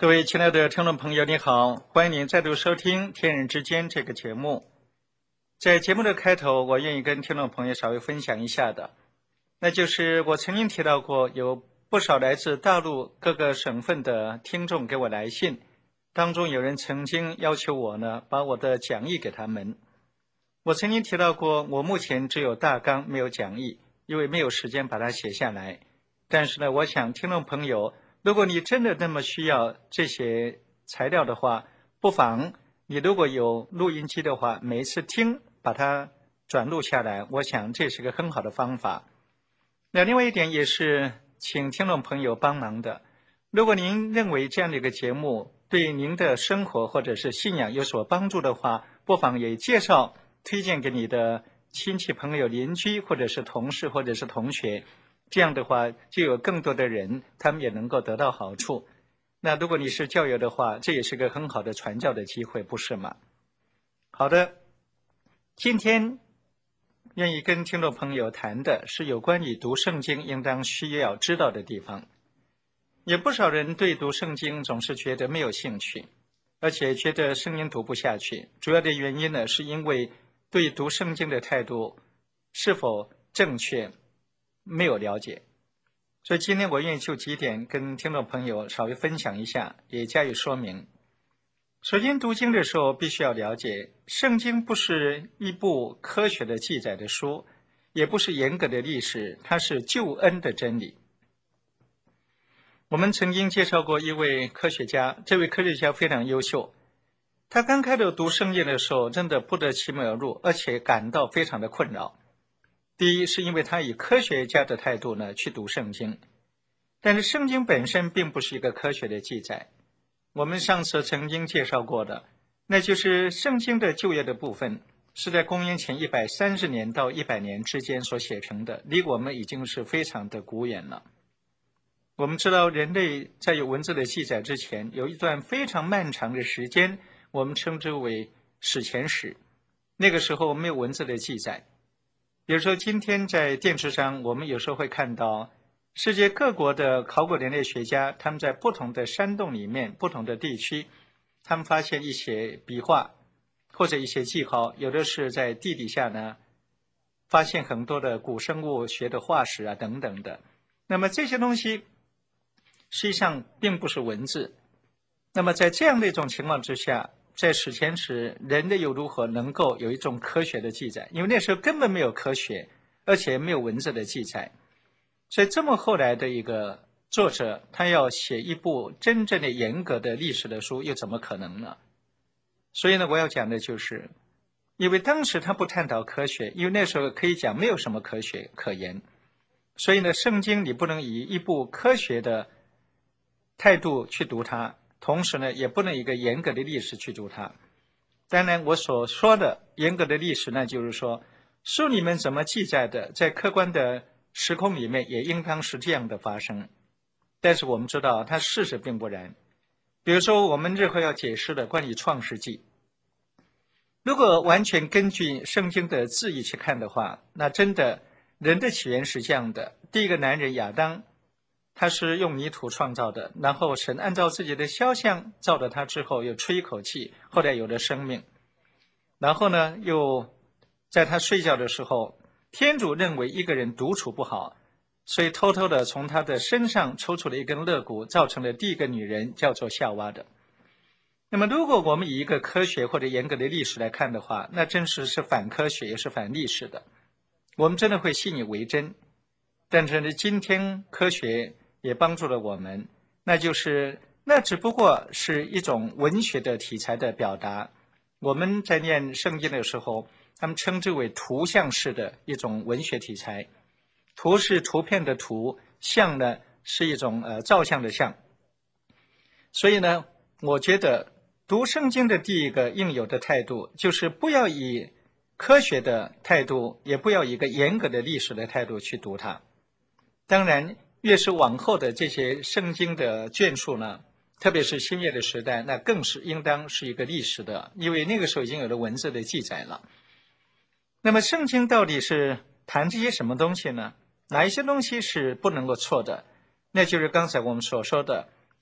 各位亲爱的听众朋友，你好，欢迎您再度收听《天人之间》这个节目。在节目的开头，我愿意跟听众朋友稍微分享一下的，那就是我曾经提到过，有不少来自大陆各个省份的听众给我来信，当中有人曾经要求我呢，把我的讲义给他们。我曾经提到过，我目前只有大纲，没有讲义，因为没有时间把它写下来。但是呢，我想听众朋友，如果你真的那么需要这些材料的话，不妨你如果有录音机的话，每一次听把它转录下来，我想这是个很好的方法。那另外一点也是请听众朋友帮忙的，如果您认为这样的一个节目对您的生活或者是信仰有所帮助的话，不妨也介绍推荐给你的亲戚朋友邻居或者是同事或者是同学，这样的话就有更多的人他们也能够得到好处。那如果你是教友的话，这也是个很好的传教的机会，不是吗？好的，今天愿意跟听众朋友谈的是有关于读圣经应当需要知道的地方。有不少人对读圣经总是觉得没有兴趣，而且觉得圣经读不下去，主要的原因呢，是因为对读圣经的态度是否正确没有了解。所以今天我愿意就几点跟听众朋友稍微分享一下，也加以说明。首先，读经的时候必须要了解，圣经不是一部科学的记载的书，也不是严格的历史，它是救恩的真理。我们曾经介绍过一位科学家，这位科学家非常优秀，他刚开始读圣经的时候真的不得其门而入，而且感到非常的困扰。第一，是因为他以科学家的态度呢去读圣经，但是圣经本身并不是一个科学的记载。我们上次曾经介绍过的，那就是圣经的旧约的部分是在公元前130年到100年之间所写成的，离我们已经是非常的古远了。我们知道人类在有文字的记载之前，有一段非常漫长的时间，我们称之为史前史，那个时候没有文字的记载。比如说今天在电视上，我们有时候会看到世界各国的考古人类学家，他们在不同的山洞里面，不同的地区，他们发现一些笔画或者一些记号，有的是在地底下呢发现很多的古生物学的化石啊等等的。那么这些东西实际上并不是文字。那么在这样的一种情况之下，在史前时人类又如何能够有一种科学的记载？因为那时候根本没有科学，而且没有文字的记载。所以这么后来的一个作者，他要写一部真正的严格的历史的书，又怎么可能呢？所以呢，我要讲的就是，因为当时他不探讨科学，因为那时候可以讲没有什么科学可言，所以呢，圣经你不能以一部科学的态度去读它，同时呢，也不能以一个严格的历史去读它。当然，我所说的严格的历史呢，就是说书里面怎么记载的，在客观的时空里面也应当是这样的发生。但是我们知道，它事实并不然。比如说，我们日后要解释的关于创世纪，如果完全根据圣经的字义去看的话，那真的人的起源是这样的：第一个男人亚当，他是用泥土创造的，然后神按照自己的肖像造了他之后，又吹一口气，后来有了生命。然后呢，又在他睡觉的时候，天主认为一个人独处不好，所以偷偷的从他的身上抽出了一根肋骨，造成了第一个女人，叫做夏娃的。那么如果我们以一个科学或者严格的历史来看的话，那真是反科学也是反历史的，我们真的会信以为真。但是呢，今天科学也帮助了我们，那就是那只不过是一种文学的题材的表达。我们在念圣经的时候，他们称之为图像式的一种文学题材。图是图片的图，像呢是一种照相的像。所以呢，我觉得读圣经的第一个应有的态度，就是不要以科学的态度，也不要以一个严格的历史的态度去读它。当然，越是往后的这些圣经的卷数呢，特别是新约的时代，那更是应当是一个历史的，因为那个时候已经有了文字的记载了。那么圣经到底是谈这些什么东西呢？哪一些东西是不能够错的？那就是刚才我们所说的，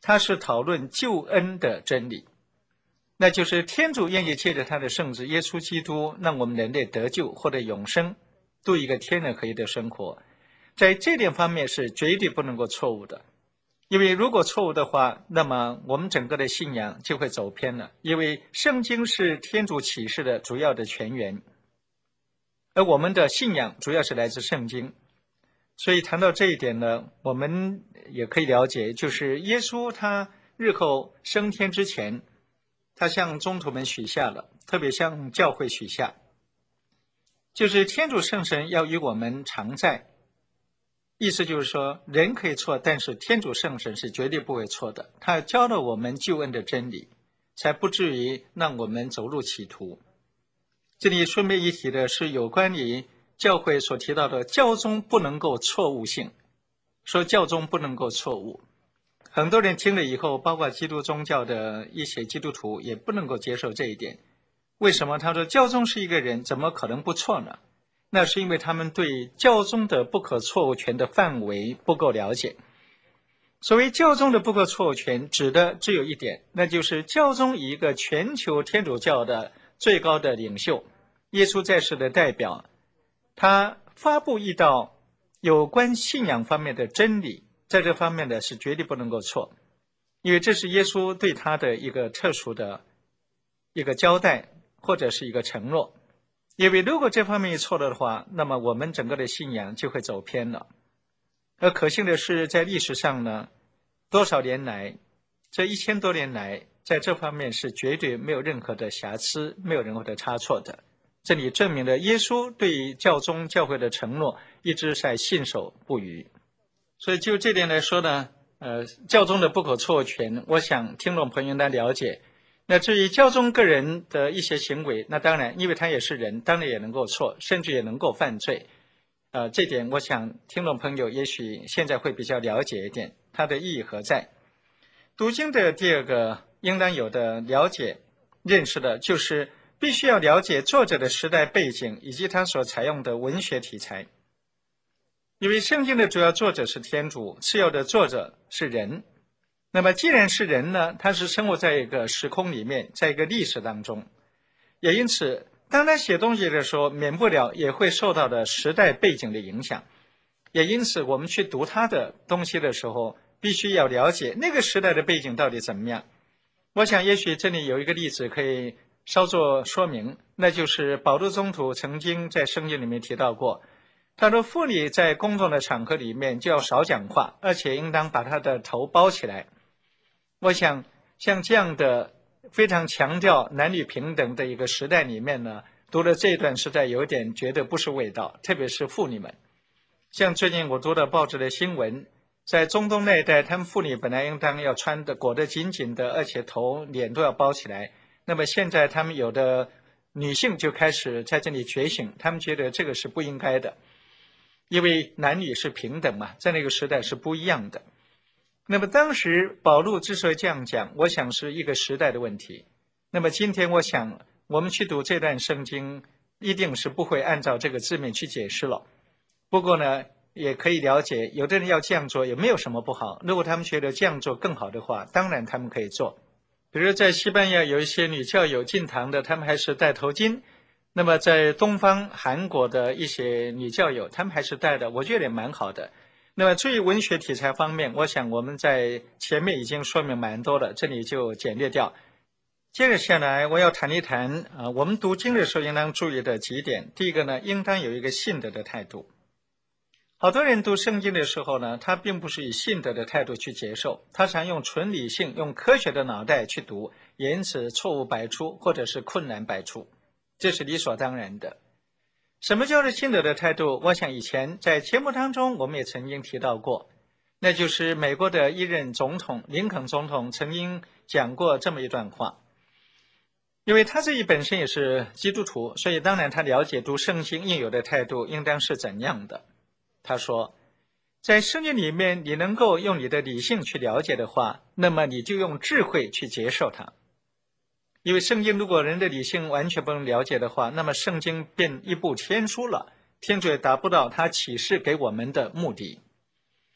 它是讨论救恩的真理，那就是天主愿意借着他的圣子耶稣基督让我们人类得救或者永生，度一个天人合一的生活，在这点方面是绝对不能够错误的。因为如果错误的话，那么我们整个的信仰就会走偏了，因为圣经是天主启示的主要的泉源，而我们的信仰主要是来自圣经。所以谈到这一点呢，我们也可以了解，就是耶稣他日后升天之前，他向宗徒们许下了，特别向教会许下，就是天主圣神要与我们常在。意思就是说，人可以错，但是天主圣神是绝对不会错的，他教了我们救恩的真理，才不至于让我们走入歧途。这里顺便一提的是有关于教会所提到的教宗不能够错误性，说教宗不能够错误，很多人听了以后，包括基督宗教的一些基督徒也不能够接受这一点。为什么？他说教宗是一个人，怎么可能不错呢？那是因为他们对教宗的不可错误权的范围不够了解。所谓教宗的不可错误权，指的只有一点，那就是教宗以一个全球天主教的最高的领袖，耶稣在世的代表，他发布一道有关信仰方面的真理，在这方面呢是绝对不能够错，因为这是耶稣对他的一个特殊的一个交代，或者是一个承诺。因为如果这方面错了的话，那么我们整个的信仰就会走偏了。而可幸的是，在历史上呢，多少年来，这1000多年来，在这方面是绝对没有任何的瑕疵，没有任何的差错的。这里证明了耶稣对教宗教会的承诺一直在信守不渝。所以就这点来说呢，教宗的不可错误权，我想听众朋友应当了解。那至于教宗个人的一些行为，那当然因为他也是人，当然也能够错，甚至也能够犯罪。这点我想听众朋友也许现在会比较了解一点，它的意义何在。读经的第二个应当有的了解认识的就是必须要了解作者的时代背景以及他所采用的文学题材。因为圣经的主要作者是天主，次要的作者是人。那么既然是人呢，他是生活在一个时空里面，在一个历史当中，也因此当他写东西的时候，免不了也会受到的时代背景的影响。也因此我们去读他的东西的时候，必须要了解那个时代的背景到底怎么样。我想也许这里有一个例子可以稍作说明，那就是保禄宗徒曾经在圣经里面提到过，他说妇女在公众的场合里面就要少讲话，而且应当把她的头包起来。我想像这样的非常强调男女平等的一个时代里面呢，读了这一段实在有点觉得不是味道，特别是妇女们。像最近我读的报纸的新闻，在中东那一带，他们妇女本来应当要穿的裹得紧紧的，而且头脸都要包起来，那么现在他们有的女性就开始在这里觉醒，他们觉得这个是不应该的，因为男女是平等嘛，在那个时代是不一样的。那么当时保禄之所以这样讲，我想是一个时代的问题。那么今天我想我们去读这段圣经，一定是不会按照这个字面去解释了。不过呢，也可以了解，有的人要这样做也没有什么不好，如果他们觉得这样做更好的话，当然他们可以做。比如在西班牙有一些女教友进堂的，他们还是戴头巾，那么在东方韩国的一些女教友，他们还是戴的，我觉得也蛮好的。那么至于文学题材方面，我想我们在前面已经说明蛮多了，这里就简略掉。接着下来我要谈一谈我们读经的时候应当注意的几点。第一个呢，应当有一个信德的态度。好多人读圣经的时候呢，他并不是以信德的态度去接受，他常用纯理性、用科学的脑袋去读，也因此错误百出或者是困难百出，这是理所当然的。什么叫做信德的态度？我想以前在节目当中我们也曾经提到过，那就是美国的一任总统林肯总统曾经讲过这么一段话。因为他自己本身也是基督徒，所以当然他了解读圣经应有的态度应当是怎样的。他说，在圣经里面你能够用你的理性去了解的话，那么你就用智慧去接受它。因为圣经如果人的理性完全不能了解的话，那么圣经变一部天书了，天主也达不到他启示给我们的目的。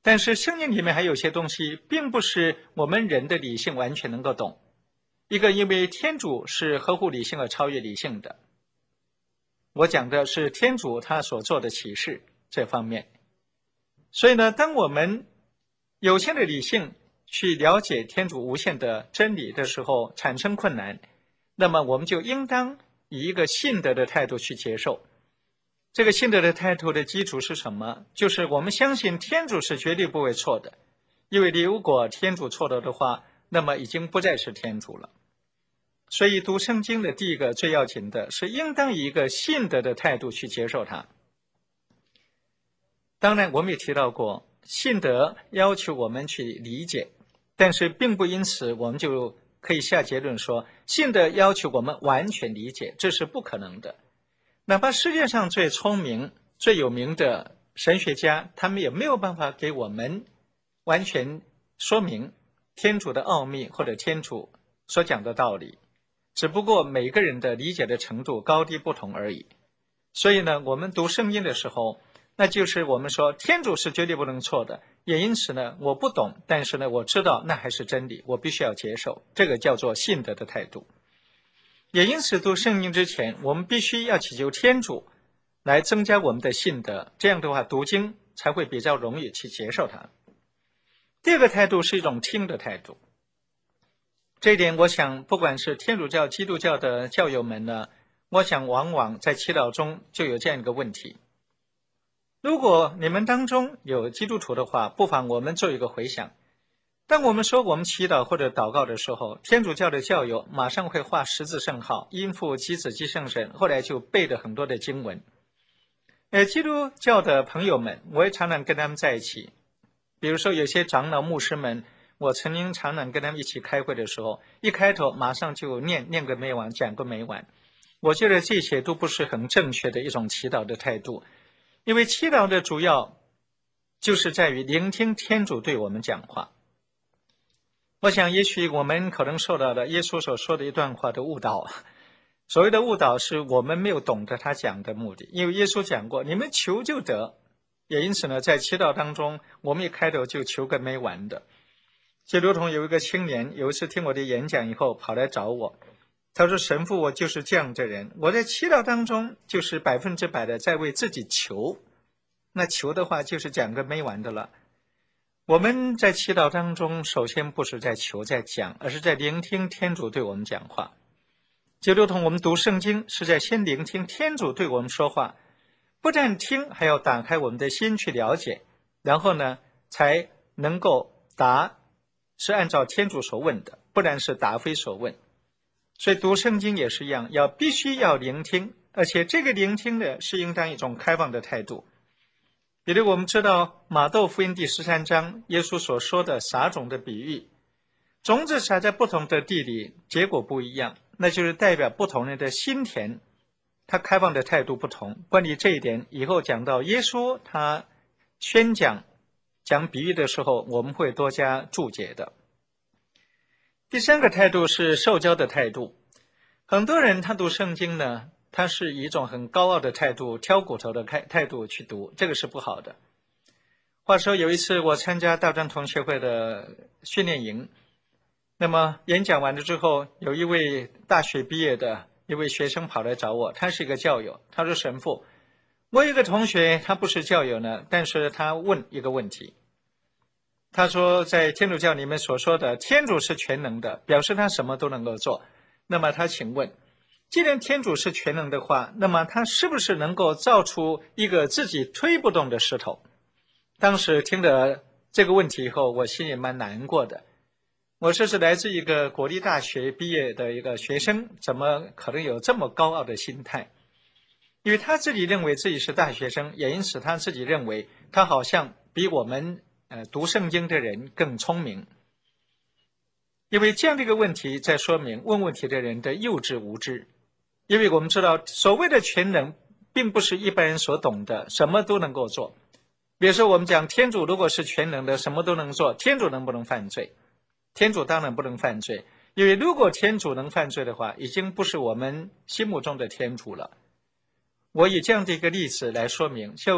但是圣经里面还有些东西并不是我们人的理性完全能够懂。一个，因为天主是合乎理性而超越理性的，我讲的是天主他所做的启示这方面。所以呢，当我们有限的理性去了解天主无限的真理的时候产生困难，那么我们就应当以一个信德的态度去接受。这个信德的态度的基础是什么？就是我们相信天主是绝对不会错的，因为如果天主错了的话，那么已经不再是天主了。所以读圣经的第一个最要紧的是应当以一个信德的态度去接受它。当然我们也提到过，信德要求我们去理解，但是并不因此我们就可以下结论说信德要求我们完全理解，这是不可能的。哪怕世界上最聪明最有名的神学家，他们也没有办法给我们完全说明天主的奥秘或者天主所讲的道理，只不过每个人的理解的程度高低不同而已。所以呢，我们读圣经的时候，那就是我们说天主是绝对不能错的，也因此呢，我不懂，但是呢，我知道那还是真理，我必须要接受，这个叫做信德的态度。也因此读圣经之前，我们必须要祈求天主来增加我们的信德，这样的话读经才会比较容易去接受它。第二个态度是一种听的态度，这一点我想不管是天主教基督教的教友们呢，我想往往在祈祷中就有这样一个问题。如果你们当中有基督徒的话，不妨我们做一个回想。当我们说我们祈祷或者祷告的时候，天主教的教友马上会画十字圣号，因父及子及圣神，后来就背了很多的经文。基督教的朋友们，我也常常跟他们在一起。比如说有些长老牧师们，我曾经常常跟他们一起开会的时候，一开头马上就念个没完，讲个没完。我觉得这些都不是很正确的一种祈祷的态度，因为祈祷的主要就是在于聆听天主对我们讲话。我想也许我们可能受到了耶稣所说的一段话的误导，所谓的误导是我们没有懂得他讲的目的。因为耶稣讲过，你们求就得，也因此呢，在祈祷当中我们一开头就求个没完的。就如同有一个青年有一次听我的演讲以后跑来找我，他说神父，我就是这样的人，我在祈祷当中就是100%的在为自己求，那求的话就是讲个没完的了。我们在祈祷当中首先不是在求在讲，而是在聆听天主对我们讲话。就如同我们读圣经是在先聆听天主对我们说话，不但听还要打开我们的心去了解，然后呢才能够答是按照天主所问的，不然是答非所问。所以读圣经也是一样，必须要聆听，而且这个聆听呢是应当一种开放的态度。比如我们知道马窦福音第13章耶稣所说的撒种的比喻，种子撒在不同的地里，结果不一样，那就是代表不同人的心田，他开放的态度不同。关于这一点，以后讲到耶稣他宣讲比喻的时候，我们会多加注解的。第三个态度是受教的态度。很多人他读圣经呢，他是以一种很高傲的态度，挑骨头的态度去读，这个是不好的。话说有一次我参加大专同学会的训练营，那么演讲完了之后，有一位大学毕业的一位学生跑来找我，他是一个教友，他说神父，我有一个同学他不是教友呢，但是他问一个问题，他说在天主教里面所说的天主是全能的，表示他什么都能够做，那么他请问，既然天主是全能的话，那么他是不是能够造出一个自己推不动的石头？当时听了这个问题以后，我心里蛮难过的。我说是来自一个国立大学毕业的一个学生，怎么可能有这么高傲的心态？因为他自己认为自己是大学生，也因此他自己认为他好像比我们读圣经的人更聪明。因为这样的一个问题在说明问问题的人的幼稚无知。因为我们知道所谓的全能并不是一般人所懂的什么都能够做。比如说我们讲天主如果是全能的什么都能做，天主能不能犯罪？天主当然不能犯罪，因为如果天主能犯罪的话，已经不是我们心目中的天主了。我以这样的一个例子来说明，就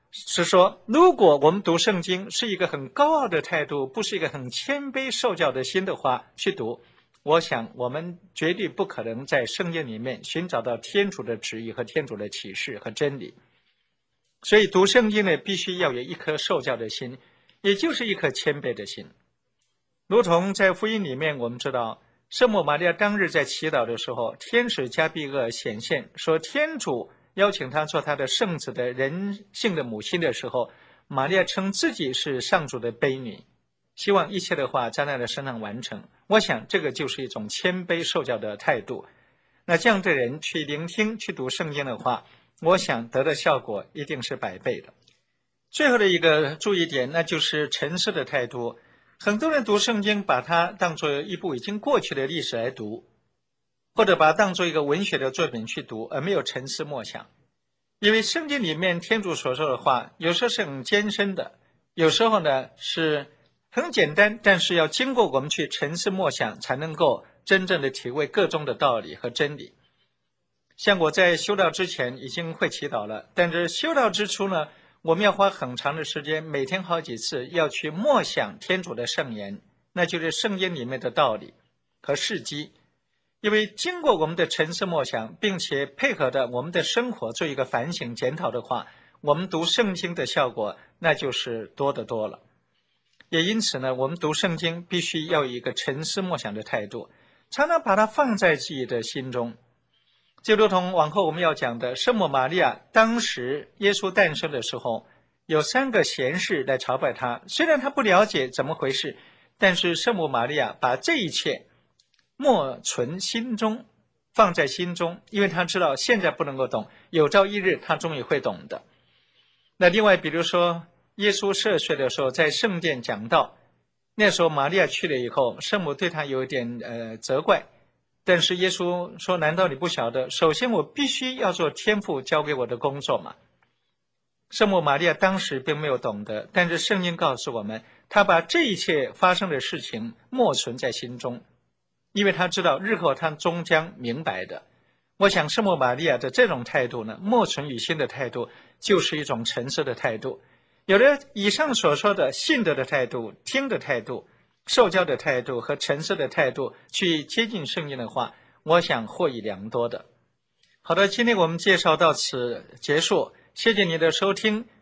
是说，如果我们读圣经是一个很高傲的态度，不是一个很谦卑受教的心的话去读，我想我们绝对不可能在圣经里面寻找到天主的旨意和天主的启示和真理。所以读圣经呢，必须要有一颗受教的心，也就是一颗谦卑的心。如同在福音里面我们知道，圣母玛利亚当日在祈祷的时候，天使加俾厄显现，说天主邀请他做他的圣子的人性的母亲的时候，玛利亚称自己是上主的婢女，希望一切的话在他的身上完成。我想这个就是一种谦卑受教的态度。那这样的人去聆听去读圣经的话，我想得的效果一定是100倍的。最后的一个注意点，那就是沉思的态度。很多人读圣经把它当作一部已经过去的历史来读，或者把它当作一个文学的作品去读，而没有沉思默想。因为圣经里面天主所说的话有时候是很艰深的，有时候呢是很简单，但是要经过我们去沉思默想，才能够真正的体会各中的道理和真理。像我在修道之前已经会祈祷了，但是修道之初呢，我们要花很长的时间，每天好几次要去默想天主的圣言，那就是圣经里面的道理和事迹。因为经过我们的沉思默想，并且配合着我们的生活做一个反省检讨的话，我们读圣经的效果那就是多得多了。也因此呢，我们读圣经必须要有一个沉思默想的态度，常常把它放在自己的心中。就如同往后我们要讲的，圣母玛利亚当时耶稣诞生的时候，有3个贤士来朝拜他，虽然他不了解怎么回事，但是圣母玛利亚把这一切默存心中，放在心中，因为他知道现在不能够懂，有朝一日他终于会懂的。那另外比如说耶稣12岁的时候在圣殿讲道，那时候玛利亚去了以后，圣母对他有一点责怪，但是耶稣说，难道你不晓得，首先我必须要做天父交给我的工作吗？圣母玛利亚当时并没有懂得，但是圣经告诉我们，他把这一切发生的事情默存在心中，因为他知道日后他终将明白的。我想圣母玛利亚的这种态度呢，默存于心的态度，就是一种沉思的态度。有了以上所说的信德的态度、听的态度、受教的态度和沉思的态度去接近圣经的话，我想获益良多的。好的，今天我们介绍到此结束，谢谢你的收听。